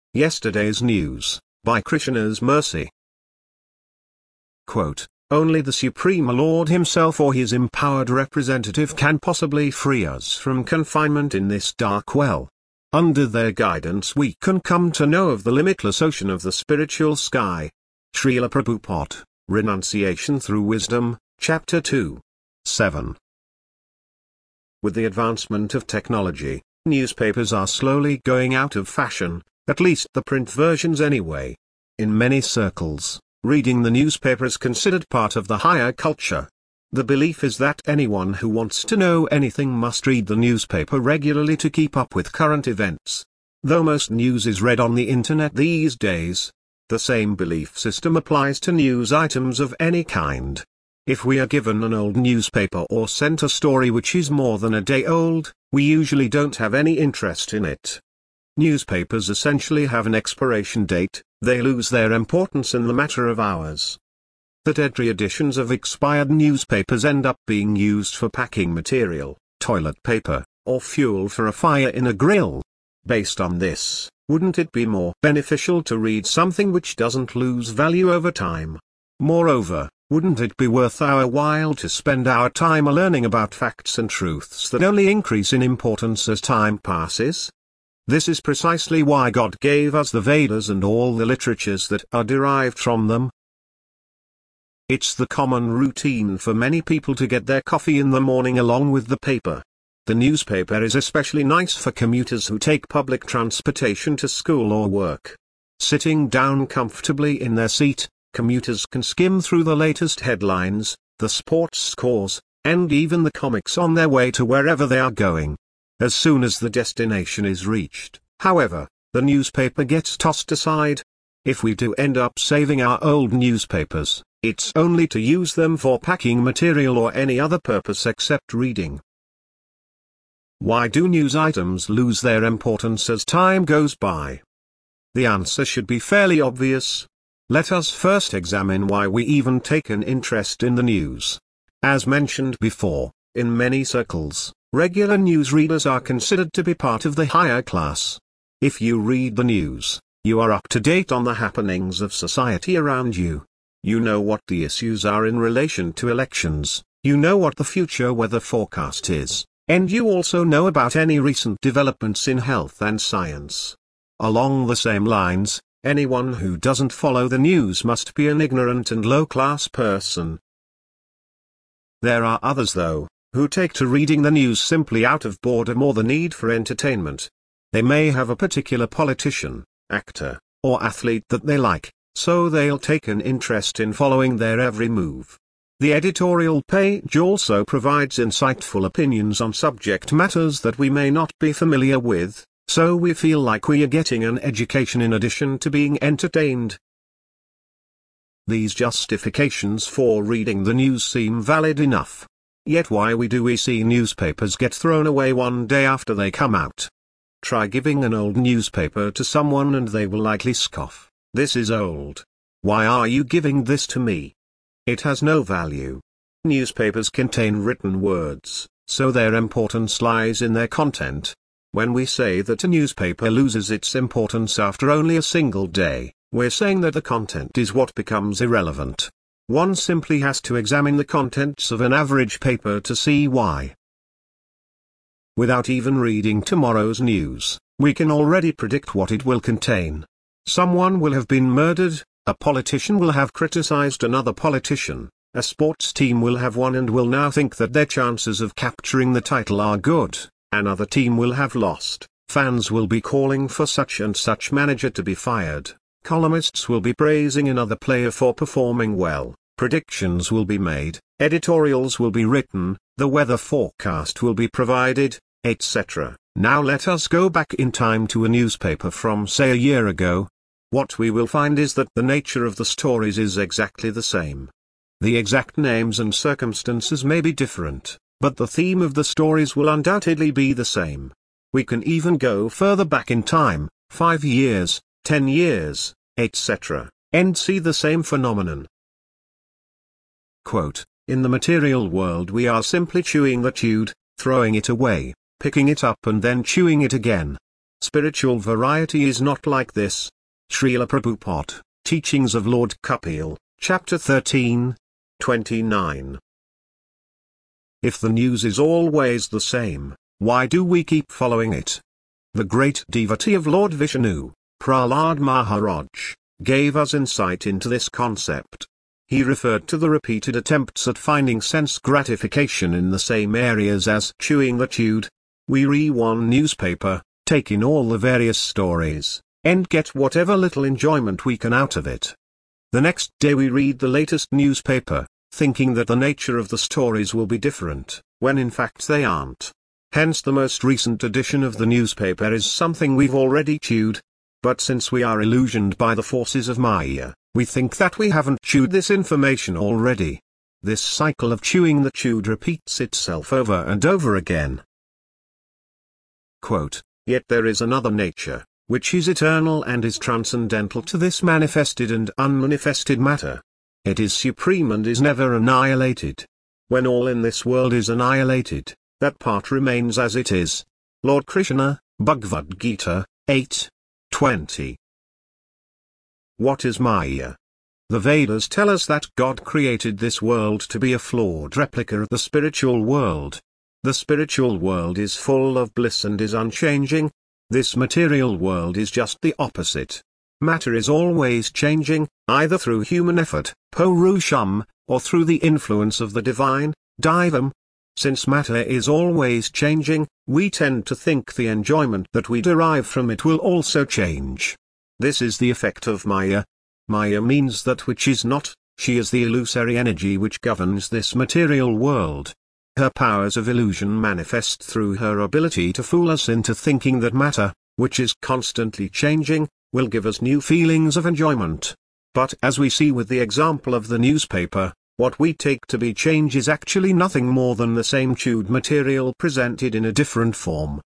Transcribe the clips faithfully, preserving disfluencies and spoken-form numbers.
Yesterday's News, by Krishna's Mercy. Quote, "Only the Supreme Lord Himself or His empowered representative can possibly free us from confinement in this dark well. Under their guidance we can come to know of the limitless ocean of the spiritual sky." Srila Prabhupada, Renunciation Through Wisdom, Chapter two. seven. With the advancement of technology, newspapers are slowly going out of fashion, at least the print versions anyway. In many circles, reading the newspaper is considered part of the higher culture. The belief is that anyone who wants to know anything must read the newspaper regularly to keep up with current events. Though most news is read on the internet these days, the same belief system applies to news items of any kind. If we are given an old newspaper or sent a story which is more than a day old, we usually don't have any interest in it. Newspapers essentially have an expiration date; they lose their importance in the matter of hours. The dead editions of expired newspapers end up being used for packing material, toilet paper, or fuel for a fire in a grill. Based on this, wouldn't it be more beneficial to read something which doesn't lose value over time? Moreover, wouldn't it be worth our while to spend our time learning about facts and truths that only increase in importance as time passes? This is precisely why God gave us the Vedas and all the literatures that are derived from them. It's the common routine for many people to get their coffee in the morning along with the paper. The newspaper is especially nice for commuters who take public transportation to school or work. Sitting down comfortably in their seat, commuters can skim through the latest headlines, the sports scores, and even the comics on their way to wherever they are going. As soon as the destination is reached, however, the newspaper gets tossed aside. If we do end up saving our old newspapers, it's only to use them for packing material or any other purpose except reading. Why do news items lose their importance as time goes by? The answer should be fairly obvious. Let us first examine why we even take an interest in the news. As mentioned before, in many circles, regular news readers are considered to be part of the higher class. If you read the news, you are up to date on the happenings of society around you. You know what the issues are in relation to elections, you know what the future weather forecast is, and you also know about any recent developments in health and science. Along the same lines, anyone who doesn't follow the news must be an ignorant and low-class person. There are others though, who take to reading the news simply out of boredom or the need for entertainment. They may have a particular politician, actor, or athlete that they like, so they'll take an interest in following their every move. The editorial page also provides insightful opinions on subject matters that we may not be familiar with, so we feel like we are getting an education in addition to being entertained. These justifications for reading the news seem valid enough. Yet why we do we see newspapers get thrown away one day after they come out? Try giving an old newspaper to someone and they will likely scoff. "This is old. Why are you giving this to me? It has no value." Newspapers contain written words, so their importance lies in their content. When we say that a newspaper loses its importance after only a single day, we're saying that the content is what becomes irrelevant. One simply has to examine the contents of an average paper to see why. Without even reading tomorrow's news, we can already predict what it will contain. Someone will have been murdered, a politician will have criticized another politician, a sports team will have won and will now think that their chances of capturing the title are good, another team will have lost, fans will be calling for such and such manager to be fired, columnists will be praising another player for performing well, predictions will be made, editorials will be written, the weather forecast will be provided, et cetera. Now let us go back in time to a newspaper from say a year ago. What we will find is that the nature of the stories is exactly the same. The exact names and circumstances may be different, but the theme of the stories will undoubtedly be the same. We can even go further back in time, five years, ten years, et cetera, and see the same phenomenon. Quote, "In the material world we are simply chewing the chewed, throwing it away, picking it up and then chewing it again. Spiritual variety is not like this. Srila Prabhupada, Teachings of Lord Kapil, Chapter thirteen, twenty-nine. If the news is always the same, why do we keep following it? The great devotee of Lord Vishnu, Prahlad Maharaj, gave us insight into this concept. He referred to the repeated attempts at finding sense gratification in the same areas as chewing the chewed. We read one newspaper, take in all the various stories, and get whatever little enjoyment we can out of it. The next day we read the latest newspaper, thinking that the nature of the stories will be different, when in fact they aren't. Hence the most recent edition of the newspaper is something we've already chewed. But since we are illusioned by the forces of Maya, we think that we haven't chewed this information already. This cycle of chewing the chewed repeats itself over and over again. Quote, Yet there is another nature, which is eternal and is transcendental to this manifested and unmanifested matter. It is supreme and is never annihilated. When all in this world is annihilated, that part remains as it is. Lord Krishna, Bhagavad Gita, eight twenty. What is Maya? The Vedas tell us that God created this world to be a flawed replica of the spiritual world. The spiritual world is full of bliss and is unchanging. This material world is just the opposite. Matter is always changing, either through human effort, Purusham, or through the influence of the divine, Divam. Since matter is always changing, we tend to think the enjoyment that we derive from it will also change. This is the effect of Maya. Maya means that which is not, she is the illusory energy which governs this material world. Her powers of illusion manifest through her ability to fool us into thinking that matter, which is constantly changing, will give us new feelings of enjoyment. But as we see with the example of the newspaper, what we take to be change is actually nothing more than the same chewed material presented in a different form.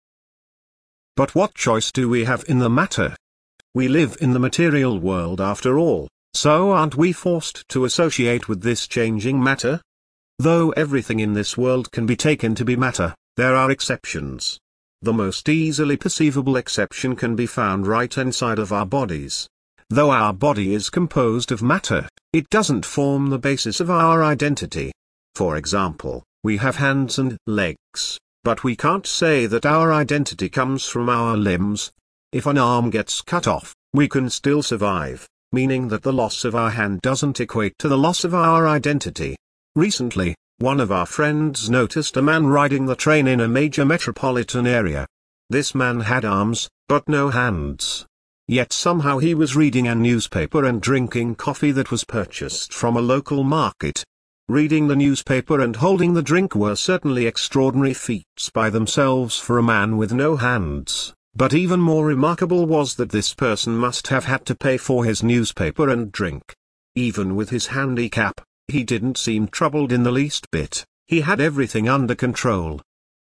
But what choice do we have in the matter? We live in the material world after all, so aren't we forced to associate with this changing matter? Though everything in this world can be taken to be matter, there are exceptions. The most easily perceivable exception can be found right inside of our bodies. Though our body is composed of matter, it doesn't form the basis of our identity. For example, we have hands and legs, but we can't say that our identity comes from our limbs. If an arm gets cut off, we can still survive, meaning that the loss of our hand doesn't equate to the loss of our identity. Recently, one of our friends noticed a man riding the train in a major metropolitan area. This man had arms, but no hands. Yet somehow he was reading a newspaper and drinking coffee that was purchased from a local market. Reading the newspaper and holding the drink were certainly extraordinary feats by themselves for a man with no hands, but even more remarkable was that this person must have had to pay for his newspaper and drink. Even with his handicap, he didn't seem troubled in the least bit. He had everything under control.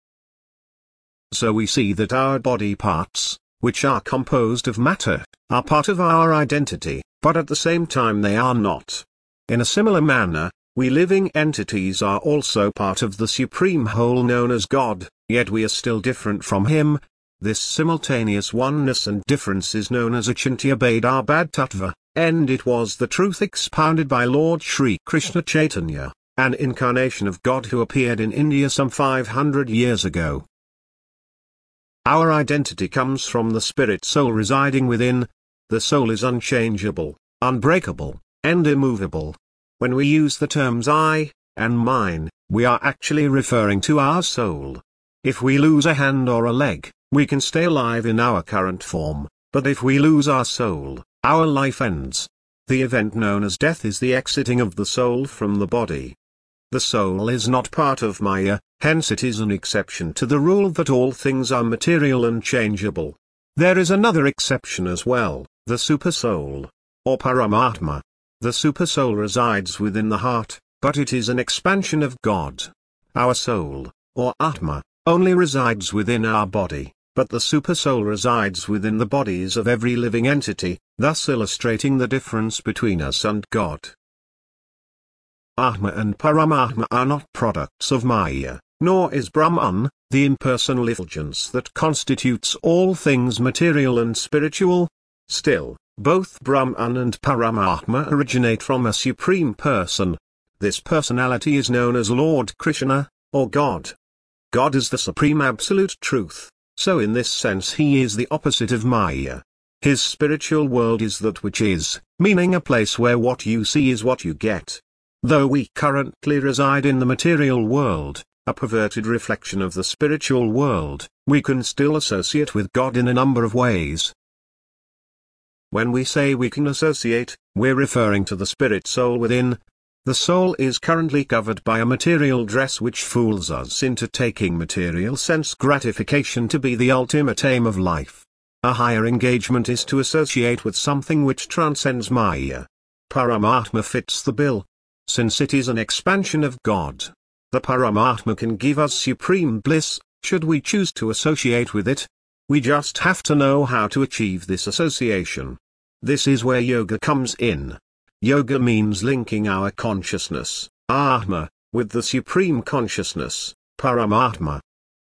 So we see that our body parts, which are composed of matter, are part of our identity, but at the same time they are not. In a similar manner, we living entities are also part of the supreme whole known as God, yet we are still different from Him. This simultaneous oneness and difference is known as Achintya Bheda Bad Tattva, and it was the truth expounded by Lord Sri Krishna Chaitanya, an incarnation of God who appeared in India some five hundred years ago. Our identity comes from the spirit soul residing within. The soul is unchangeable, unbreakable, and immovable. When we use the terms I and mine, we are actually referring to our soul. If we lose a hand or a leg, we can stay alive in our current form, but if we lose our soul, our life ends. The event known as death is the exiting of the soul from the body. The soul is not part of Maya, hence it is an exception to the rule that all things are material and changeable. There is another exception as well, the Supersoul, or Paramatma. The Supersoul resides within the heart, but it is an expansion of God. Our soul, or Atma, only resides within our body, but the Supersoul resides within the bodies of every living entity, thus illustrating the difference between us and God. Atma and Paramatma are not products of Maya, nor is Brahman, the impersonal effulgence that constitutes all things material and spiritual. Still, both Brahman and Paramatma originate from a supreme person. This personality is known as Lord Krishna, or God. God is the supreme absolute truth, so in this sense he is the opposite of Maya. His spiritual world is that which is, meaning a place where what you see is what you get. Though we currently reside in the material world, a perverted reflection of the spiritual world, we can still associate with God in a number of ways. When we say we can associate, we're referring to the spirit soul within. The soul is currently covered by a material dress which fools us into taking material sense gratification to be the ultimate aim of life. A higher engagement is to associate with something which transcends Maya. Paramatma fits the bill. Since it is an expansion of God, the Paramatma can give us supreme bliss, should we choose to associate with it. We just have to know how to achieve this association. This is where yoga comes in. Yoga means linking our consciousness, Atma, with the supreme consciousness, Paramatma.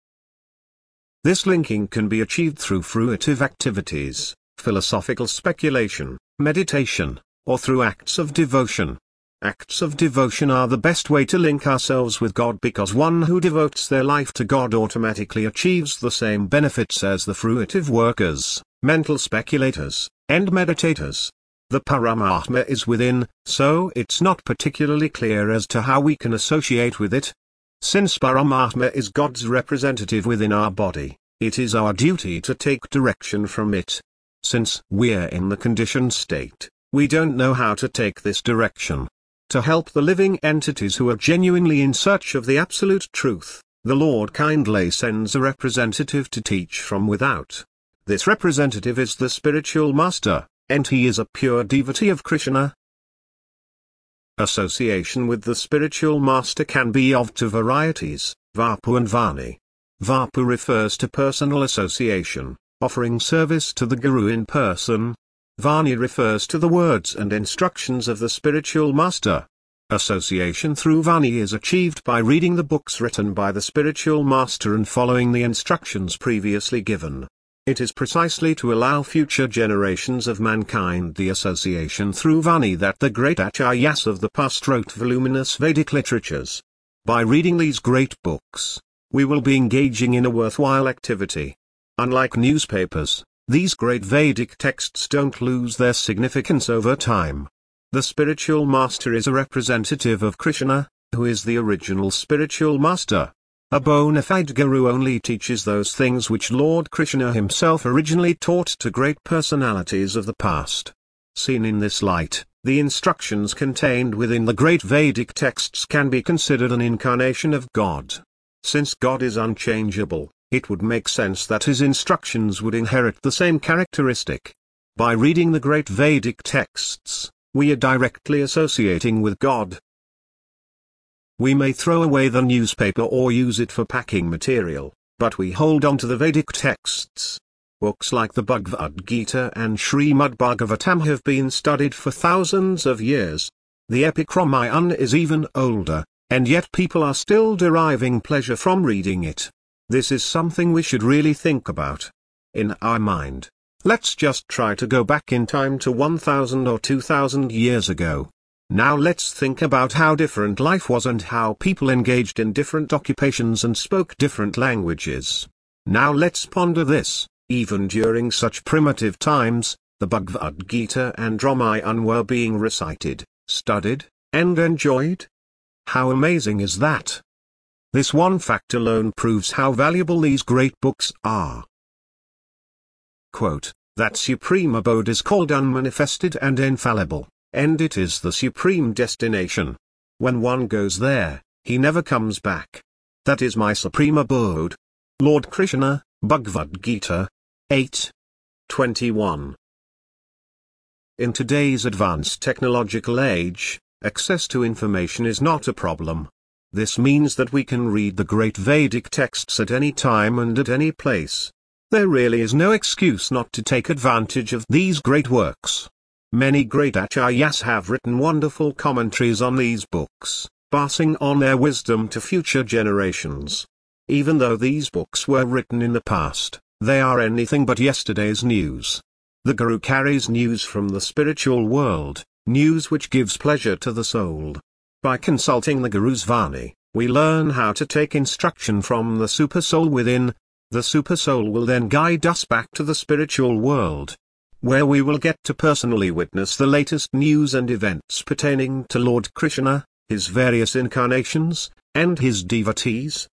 This linking can be achieved through fruitive activities, philosophical speculation, meditation, or through acts of devotion. Acts of devotion are the best way to link ourselves with God because one who devotes their life to God automatically achieves the same benefits as the fruitive workers, mental speculators, and meditators. The Paramatma is within, so it's not particularly clear as to how we can associate with it. Since Paramatma is God's representative within our body, it is our duty to take direction from it. Since we're in the conditioned state, we don't know how to take this direction. To help the living entities who are genuinely in search of the absolute truth, the Lord kindly sends a representative to teach from without. This representative is the spiritual master, and he is a pure devotee of Krishna. Association with the spiritual master can be of two varieties, Vapu and Vani. Vapu refers to personal association, offering service to the Guru in person. Vani refers to the words and instructions of the spiritual master. Association through Vani is achieved by reading the books written by the spiritual master and following the instructions previously given. It is precisely to allow future generations of mankind the association through Vani that the great acharyas of the past wrote voluminous Vedic literatures. By reading these great books, we will be engaging in a worthwhile activity. Unlike newspapers, these great Vedic texts don't lose their significance over time. The spiritual master is a representative of Krishna, who is the original spiritual master. A bona fide guru only teaches those things which Lord Krishna himself originally taught to great personalities of the past. Seen in this light, the instructions contained within the great Vedic texts can be considered an incarnation of God. Since God is unchangeable, it would make sense that his instructions would inherit the same characteristic. By reading the great Vedic texts, we are directly associating with God. We may throw away the newspaper or use it for packing material, but we hold on to the Vedic texts. Books like the Bhagavad Gita and Srimad Bhagavatam have been studied for thousands of years. The epic Ramayana is even older, and yet people are still deriving pleasure from reading it. This is something we should really think about. In our mind, let's just try to go back in time to one thousand or two thousand years ago. Now let's think about how different life was and how people engaged in different occupations and spoke different languages. Now let's ponder this. Even during such primitive times, the Bhagavad Gita and Ramayana were being recited, studied, and enjoyed. How amazing is that? This one fact alone proves how valuable these great books are. Quote, that supreme abode is called unmanifested and infallible, and it is the supreme destination. When one goes there, he never comes back. That is my supreme abode. Lord Krishna, Bhagavad Gita, eight twenty-one. In today's advanced technological age, access to information is not a problem. This means that we can read the great Vedic texts at any time and at any place. There really is no excuse not to take advantage of these great works. Many great acharyas have written wonderful commentaries on these books, passing on their wisdom to future generations. Even though these books were written in the past, they are anything but yesterday's news. The Guru carries news from the spiritual world, news which gives pleasure to the soul. By consulting the Guru's Vani, we learn how to take instruction from the Supersoul within. The Supersoul will then guide us back to the spiritual world, where we will get to personally witness the latest news and events pertaining to Lord Krishna, his various incarnations, and his devotees.